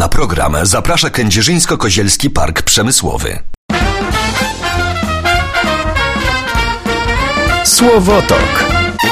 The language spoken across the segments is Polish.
Na program zaprasza Kędzierzyńsko-Kozielski Park Przemysłowy. Słowotok.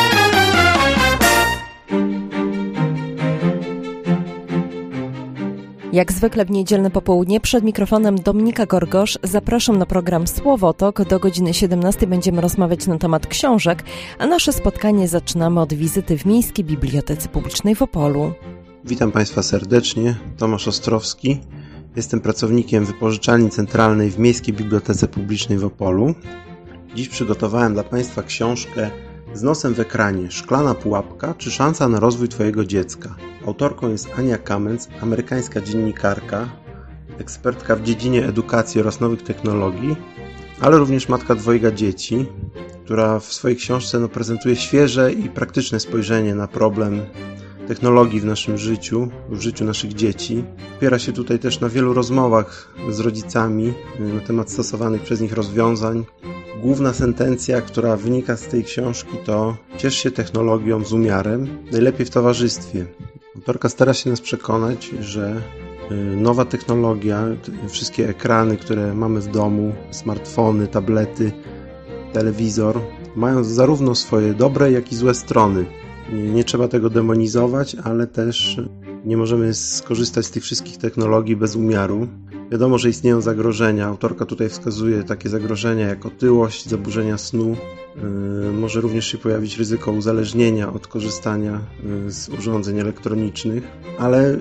Jak zwykle w niedzielne popołudnie przed mikrofonem Dominika Gorgosz zapraszam na program Słowotok. Do godziny 17 będziemy rozmawiać na temat książek, a nasze spotkanie zaczynamy od wizyty w Miejskiej Bibliotece Publicznej w Opolu. Witam Państwa serdecznie, Tomasz Ostrowski. Jestem pracownikiem Wypożyczalni Centralnej w Miejskiej Bibliotece Publicznej w Opolu. Dziś przygotowałem dla Państwa książkę Z nosem w ekranie. Szklana pułapka czy szansa na rozwój Twojego dziecka. Autorką jest Ania Kamenc, amerykańska dziennikarka, ekspertka w dziedzinie edukacji oraz nowych technologii, ale również matka dwojga dzieci, która w swojej książce prezentuje świeże i praktyczne spojrzenie na problem technologii w naszym życiu, w życiu naszych dzieci. Opiera się tutaj też na wielu rozmowach z rodzicami na temat stosowanych przez nich rozwiązań. Główna sentencja, która wynika z tej książki, to ciesz się technologią z umiarem, najlepiej w towarzystwie. Autorka stara się nas przekonać, że nowa technologia, wszystkie ekrany, które mamy w domu, smartfony, tablety, telewizor, mają zarówno swoje dobre, jak i złe strony. Nie trzeba tego demonizować, ale też nie możemy skorzystać z tych wszystkich technologii bez umiaru. Wiadomo, że istnieją zagrożenia. Autorka tutaj wskazuje takie zagrożenia jak otyłość, zaburzenia snu. Może również się pojawić ryzyko uzależnienia od korzystania z urządzeń elektronicznych, ale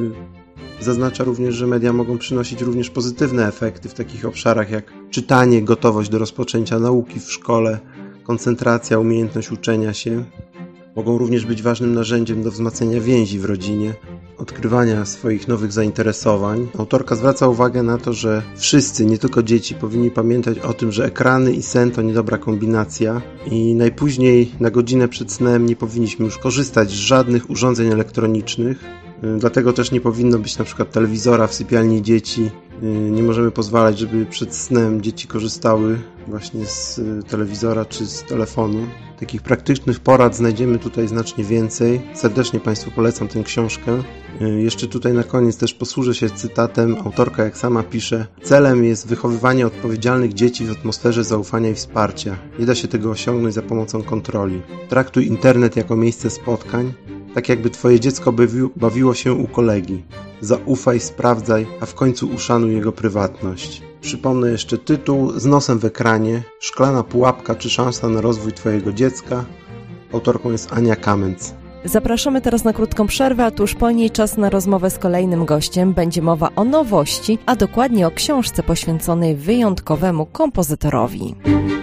zaznacza również, że media mogą przynosić również pozytywne efekty w takich obszarach jak czytanie, gotowość do rozpoczęcia nauki w szkole, koncentracja, umiejętność uczenia się. Mogą również być ważnym narzędziem do wzmacniania więzi w rodzinie, odkrywania swoich nowych zainteresowań. Autorka zwraca uwagę na to, że wszyscy, nie tylko dzieci, powinni pamiętać o tym, że ekrany i sen to niedobra kombinacja i najpóźniej na godzinę przed snem nie powinniśmy już korzystać z żadnych urządzeń elektronicznych. Dlatego też nie powinno być na przykład telewizora w sypialni dzieci. Nie możemy pozwalać, żeby przed snem dzieci korzystały właśnie z telewizora czy z telefonu. Takich praktycznych porad znajdziemy tutaj znacznie więcej. Serdecznie Państwu polecam tę książkę. Jeszcze tutaj na koniec też posłużę się cytatem. Autorka, jak sama pisze, celem jest wychowywanie odpowiedzialnych dzieci w atmosferze zaufania i wsparcia. Nie da się tego osiągnąć za pomocą kontroli. Traktuj internet jako miejsce spotkań, tak jakby Twoje dziecko bawiło się u kolegi. Zaufaj, sprawdzaj, a w końcu uszanuj jego prywatność. Przypomnę jeszcze tytuł Z nosem w ekranie. Szklana pułapka czy szansa na rozwój Twojego dziecka. Autorką jest Ania Kamenc. Zapraszamy teraz na krótką przerwę, a tuż po niej czas na rozmowę z kolejnym gościem. Będzie mowa o nowości, a dokładnie o książce poświęconej wyjątkowemu kompozytorowi.